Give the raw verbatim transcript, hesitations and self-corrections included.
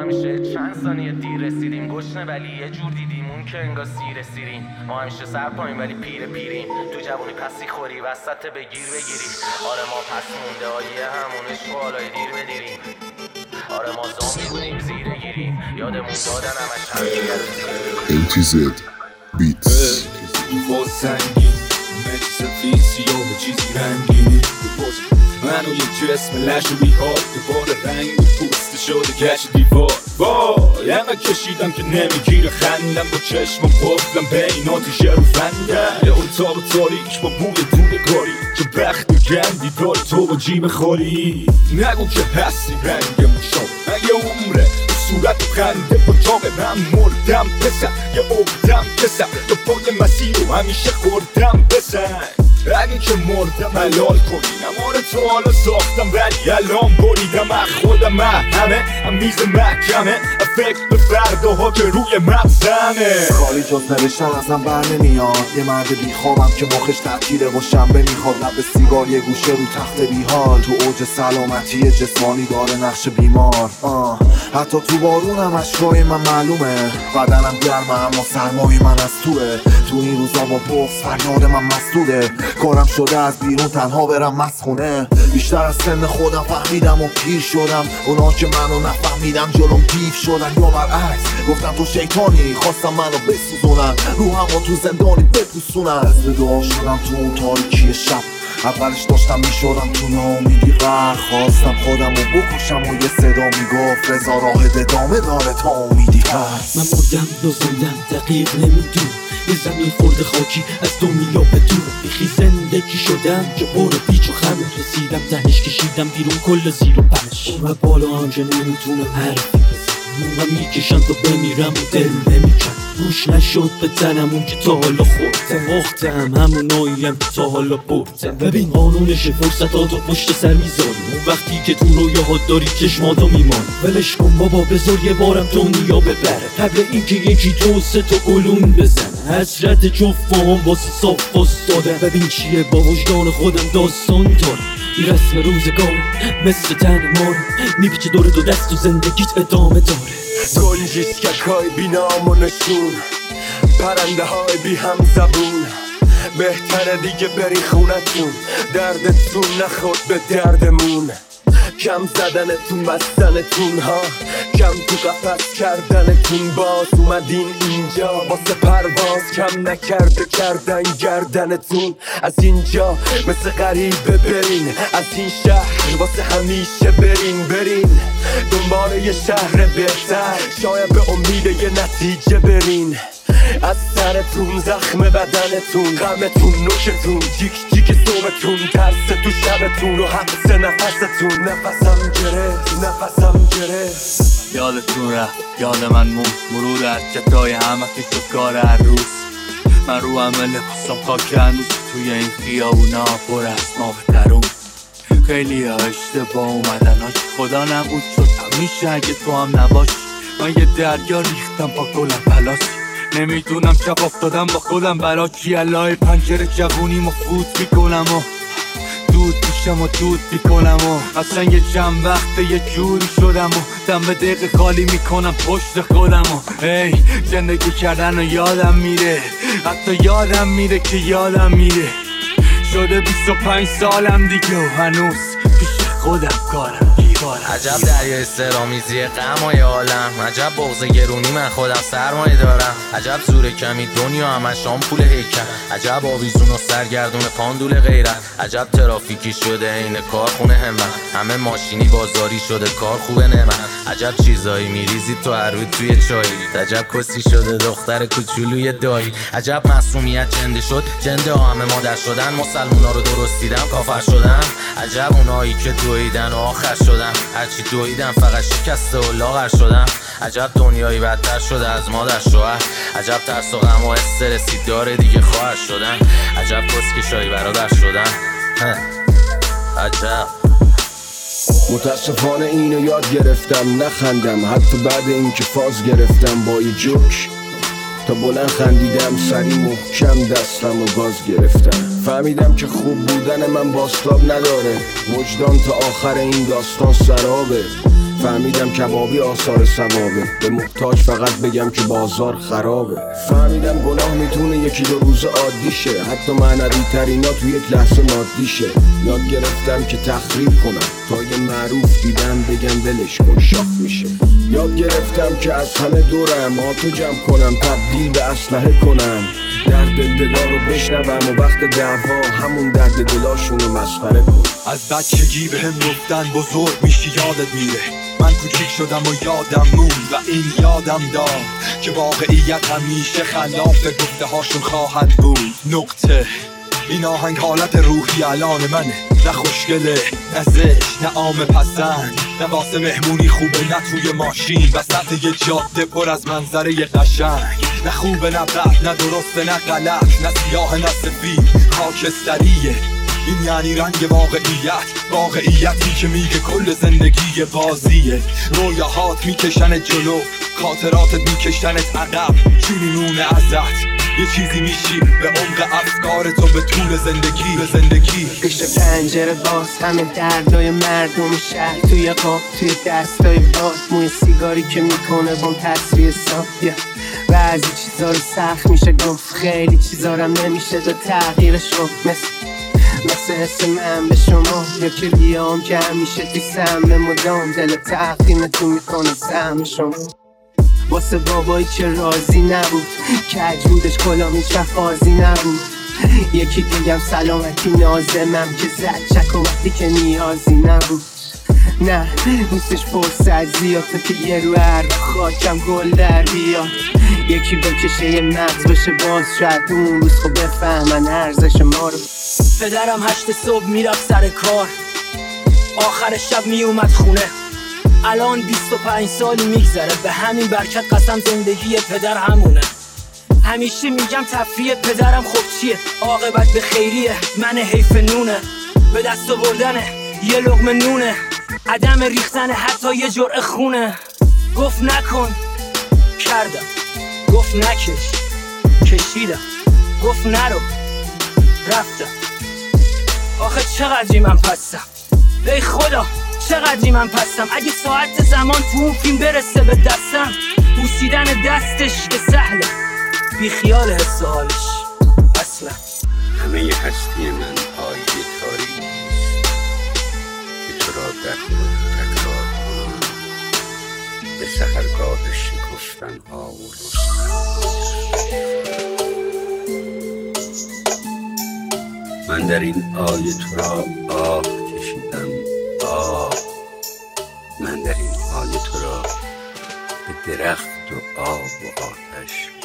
همیشه چند ثانیه دیر رسیدیم، گشنه ولی یه جور دیدیم اون که انگار سیر سیریم. ما همیشه سر پایین ولی پیر پیریم، تو جوونی پسی خوری وسط بگیر بگیری. آره ما پس مونده آیه همون عشق و حالای دیر بدیریم. آره ما زامی بودیم زیره گیریم، یادمون دادن همش همدیگه رو زیره. ای تی زد بیتس با سنگین همه چیز فیسی و به چیزی رنگینی منو یه جسم لش و بیحال دوباره رنگ پوست شده کش دیوار. وای همه کشیدم که نمیگیره خندم، با چشم و قفلم بین آتیشه رو فندم. یه اتاق تاریک با بوی دودگاری که بخت گندی داره تو با جیب خالی. نگو که هستی رنگ مشام مگه عمره صورت و خنده با جام من مردم پسر یه عقدم کسر تو پای مسیر رو همیشه خوردم بسن. اگه که مردم حلال کنی نماره تو حالا ساختم ولی الان بریدم از خودم. من همه هم میز محکمه فکر به فرداها که روی مغزمه. خالی جز نوشتن ازم بر نمیاد، یه مرد بیخوابم که مخش تعطیله و شنبه میخواد لب سیگار یه گوشه رو تخت بیحال. تو اوج سلامتی جسمانی داره نقش بیمار. آه. حتی تو بارونم اشکای من معلومه، بدنم گرمه اما سرمای من از توه. تو این روزا با بغض فریاد من مسدوده، کارم شده از بیرون تنها برم مسخونه. بیشتر از سن خودم فهمیدم و پیر شدم، اونا که منو نفهمیدم جلوم گیف شدن. یا برعکس گفتم تو شیطانی خواستم منو بسوزونن، روحم رو تو زندانی بپوسونن. از به دعا شدم تو اون تاریکی شب، اولش داشتم میشدم تو ناامیدی غرق. خواستم خودم رو بکشم و یه صدا میگفت رضا راه ادامه داره تا امیدی هست. من مردم لازمدم دقیق نمیدونم، یه زمین خورده خاکی از دنیا بدونم. بیخی زندگی شدم که پر پیچ و خم، رسیدم تهش کشیدم بیرون کل زیر و پنش. اون بالا هم که نمیتونم حرفی بزنم، اون میکشم تا بمیرم و دل نمیکن. روش نشد به تنم اون که تا حالا خوردم، باختم هموناییم که تا حالا بردم. ببین قانونش فرصتاتو پشت سر میذاری، اون وقتی که تو رویاهات داری چشماتو میمانی. ولش کن بابا بذار یه بارم دنیا ببره، قبل اینکه یکی دو سه تا گلون بزنه. حسرت جفت هم واسه صاف باستادم، ببین چیه با وجدان خودم داستان دارم. این رسم روزگاره مثل تن ماره، میپیچه دور دو دست و زندگیت ادامه داره. گنجیسکک های بی نام و نشون، پرنده های بی هم زبون. بهتره دیگه بری خونتون، دردتون نخورد به دردمون. کم زدنتون بستنتون ها، کم تو قفس کردنتون. باز اومدین اینجا واسه پرواز، کم نکرده کردن گردنتون. از اینجا مثل غریبه برین، از این شهر واسه همیشه برین. برین دنبال یه شهر بهتر، شاید به امید یه نتیجه برین. از سرتون زخم بدنتون، غمتون نوشتون، جیک جیک صبحتون، ترس تو شبتون و حبس نفستون. نفسم گرفت نفسم گرفت یادتون رفت یاد من مون، مرور حرکتای همه که شد کار هر روز. من رو همه لباسم خاک هنوز، توی این خیابونا پر از ماه درون. خیلی ها اشتباه اومدن هاش، خدا نبود شد همیشه اگه تو هم نباشی. من یه دریا ریختم پا گلم پلاسی، نمیدونم چپ افتادم با خودم برا کی. الهی پنجره جوونی ما فوت میکنم و دود میشم و دود میکنم و اصلا یه چند وقته یه جوری شدم و دم به دقیقه خالی میکنم پشت خودم و ای زندگی کردن و یادم میره، حتی یادم میره که یادم میره. شده بیست و پنج سالم دیگه و هنوز پیش خودم کارم دیوارم. عجب دریای سرامیزی غمای عالم، عجب بغض گرونی من خودم سرمایه دارم. عجب زور کمی دنیا همش آمپول هیکل، عجب آویزون و سرگردون پاندول غیرت. عجب ترافیکی شده این کارخونه همت، همه ماشینی بازاری شده کار خوبه نمت. عجب چیزایی میریزی تو هر روز توی چایی، عجب کسی شده دختر کوچولوی دایی. عجب معصومیت جنده شد، جنده ها همه مادر شدن. مسلمونا رو درست دیدم کافر شدن. عجب اونایی که دویدن و آخر شدن، هرچی دویدن فقط شکسته و لاغر شدن. عجب دنیایی بدتر شده از مادر شوهر، عجب ترس و غم و استرسی داره دیگه خواهر شدن. عجب کسکشایی برادر شدن. عجب متاسفانه اینو یاد گرفتم نخندم، حتی بعد اینکه فاز گرفتم با یه جوک. تا بلند خندیدم سری محکم دستم و گاز گرفتم. فهمیدم که خوب بودن من باستاب نداره، وجدان تا آخر این داستان سرابه. فهمیدم کبابی آثار ثوابه، به محتاج فقط بگم که بازار خرابه. فهمیدم گناه میتونه یکی دو روز عادی شه، حتی معنوی ترینا تو یک لحظه مادی شه. یاد گرفتم که تخریب کنم تا یه معروف دیدم بگم ولش کن شاخ میشه. یاد گرفتم که از همه دورم آتو جمع کنم، تبدیل به اسلحه کنم، درد دلا رو بشنوم و وقت دعوا همون درد دلاشونو مسخره کن. از بچگی بهم گفتن بزرگ میشی یادت میره، من کوچیک شدم و یادم موند و این یادم داد که واقعیت همیشه خلاف گفته هاشون خواهد بود. نقطه این آهنگ حالت روحی الان منه، نه خوشگله نه زشت نه عام پسند، نه واسه مهمونی خوبه نه توی ماشین وسط یه جاده پر از منظره قشنگ، نه خوبه نه بد نه درسته نه غلط، نه سیاه نه سفید خاکستریه. این یعنی رنگ واقعیت، واقعیتی که میگه کل زندگی بازیه. رویاهات میکشنت جلو، خاطراتت میکشنت عقب، چی میمونه ازت؟ یه چیزی میشی به عمق افکار تو به طول زندگی به زندگی. پشت پنجره باز همه دردای مردم شهر، توی قاب توی دستای باز، موی سیگاری که میکنه بام تصویر صافیه. بعضی چیزا رو سخت میشه گفت، خیلی چیزا رو نمیشه دو تغییرش رو، مثل مثل حس من به شما یا که لیام که همیشه توی سهم مدام دل تقدیمتون میکنه سهم شما. واسه بابایی که راضی نبود، کج بودش کلام هیچ وقت قاضی نبود. یکی دیگم سلامتی نازمم که زد چک و وقتی که نیازی نبود. نه نیستش فرصت زیاد که یه رو هر خاکم گل در بیاد. یکی بکشه یه مغز بشه باز، شاید اون روز خب بفهمن ارزش ما رو. پدرم هشت صبح میرفت سر کار، آخر شب میومد خونه. الان بیست و پنج سالی میگذره، به همین برکت قسم زندگی پدر همونه. همیشه میگم تفریح پدرم خب چیه، عاقبت به خیریه، من حیف نونه. به دست آوردنه یه لقمه نونه، عدم ریختن حتی یه جرعه خونه. گفت نکن کردم، گفت نکش کشیدم، گفت نرو رفتم. آخه چقدری من پستم، ای خدا چقدری من پستم. اگه ساعت زمان تو اون فیلم برسه به دستم، بوسیدن دستش که سهله، بی خیال حس حالش اصلا. همه هستی من آیه تاریکی که تو را در خود تکرار کنم، به سحرگاه شکفتن ها و رستن. من در این آیه تو را آه کشیدم، آه. من در این آیه تو را به درخت و آب و آتش